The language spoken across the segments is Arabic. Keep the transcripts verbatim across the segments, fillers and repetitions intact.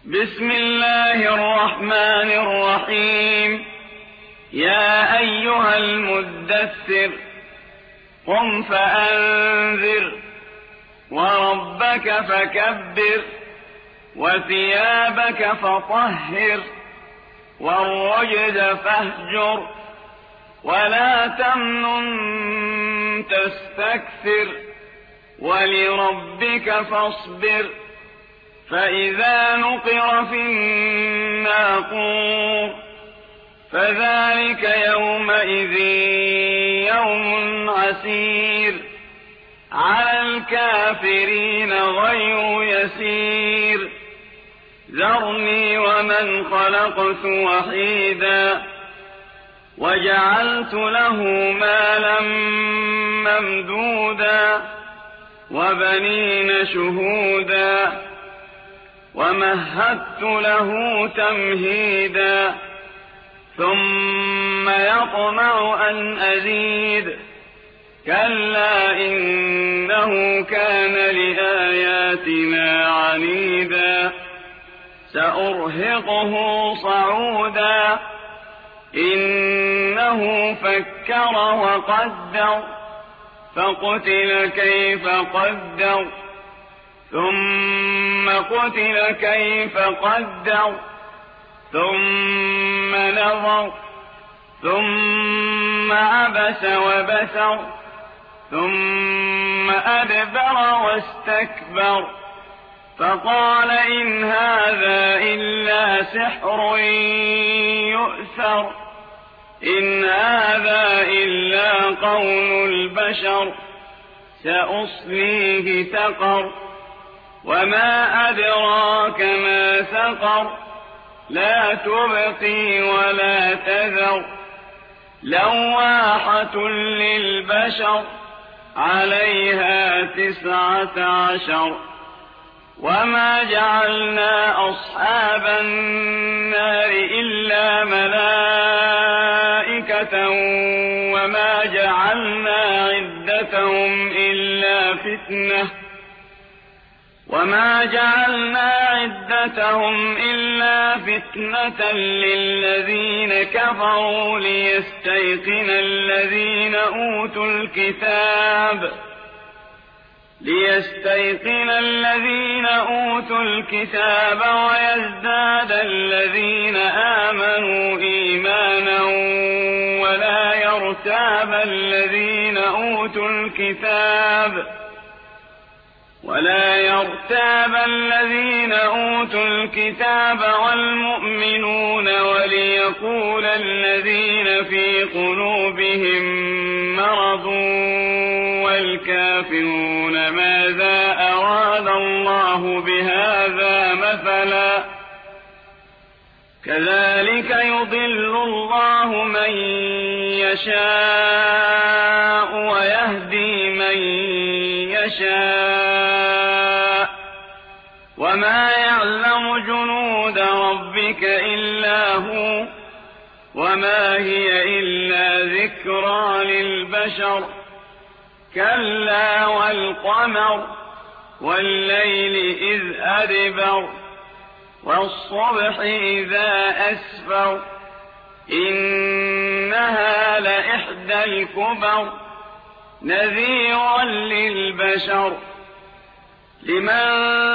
بسم الله الرحمن الرحيم. يا أيها المدثر قم فأنذر وربك فكبر وثيابك فطهر والرجز فاهجر ولا تمنن تستكثر ولربك فاصبر فإذا نقر في الناقور فذلك يومئذ يوم عسير على الكافرين غير يسير ذرني ومن خلقت وحيدا وجعلت له مالا ممدودا وبنين شهودا ومهدت له تمهيدا ثم يطمع أن أزيد كلا إنه كان لآياتنا عنيدا سأرهقه صعودا إنه فكر وقدر فقتل كيف قدر ثم قتل كيف قدر ثم نظر ثم عبس وبسر ثم أدبر واستكبر فقال إن هذا إلا سحر يؤثر إن هذا إلا قول البشر سأصليه سقر وما أدراك ما سقر لا تبقي ولا تذر لواحة للبشر عليها تسعة عشر وما جعلنا أصحاب النار إلا ملائكة وما جعلنا عدتهم إلا فتنة وما جعلنا عدتهم إلا فتنة للذين كفروا ليستيقن الذين أوتوا الكتاب ليستيقن الذين أوتوا الكتاب ويزداد الذين آمنوا إيمانا ولا يرتاب الذين أوتوا الكتاب ولا يرتاب الذين أوتوا الكتاب والمؤمنون وليقول الذين في قلوبهم مرض والكافرون ماذا أراد الله بهذا مثلا كذلك يضل الله من يشاء ويهدي من يشاء وما يعلم جنود ربك إلا هو وما هي إلا ذكرى للبشر كلا والقمر والليل إذ أدبر والصبح إذا أسفر إنها لإحدى الكبر نذيرا للبشر لمن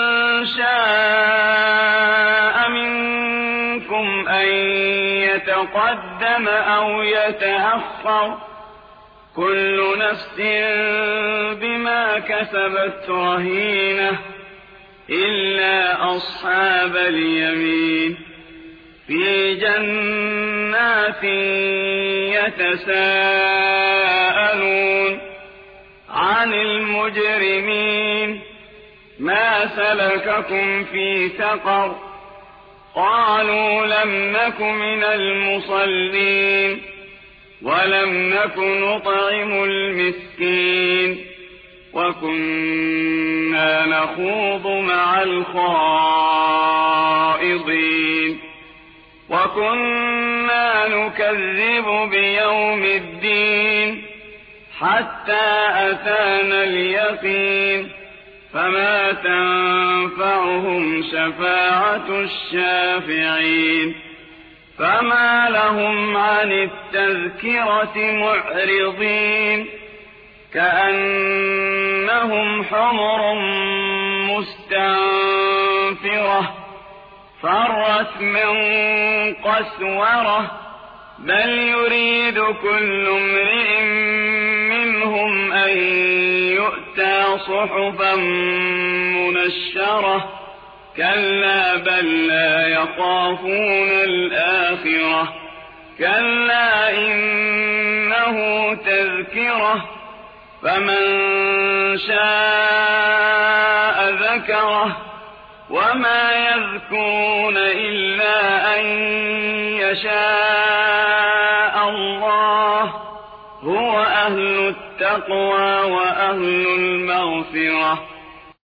شاء منكم أن يتقدم أو يتأخر كل نفس بما كسبت رهينة إلا أصحاب اليمين في جنات يتساءلون عن المجرمين ما سلككم في سقر قالوا لم نك من المصلين ولم نك نطعم المسكين وكنا نخوض مع الخائضين وكنا نكذب بيوم الدين حتى أتانا اليقين فما تنفعهم شفاعة الشافعين فما لهم عن التذكرة معرضين كأنهم حمر مستنفرة فرت من قسورة بل يريد كل امرئ منهم أن يؤتى صحفا منشرة كلا بل لا يخافون الآخرة كلا إنه تذكرة فمن شاء ذكره وما يذكرون إلا أن يشاء الله هو أهل التقوى وأهل المغفرة